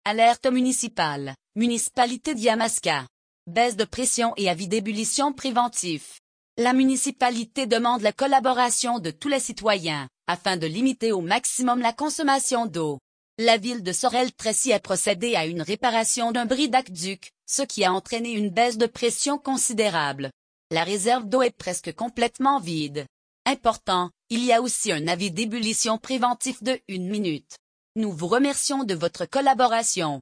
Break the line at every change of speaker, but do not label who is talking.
Alerte municipale, municipalité d'Yamaska. Baisse de pression et avis d'ébullition préventif. La municipalité demande la collaboration de tous les citoyens, afin de limiter au maximum la consommation d'eau. La ville de Sorel-Tracy a procédé à une réparation d'un bris d'aqueduc, ce qui a entraîné une baisse de pression considérable. La réserve d'eau est presque complètement vide. Important, il y a aussi un avis d'ébullition préventif de 1 minute. Nous vous remercions de votre collaboration.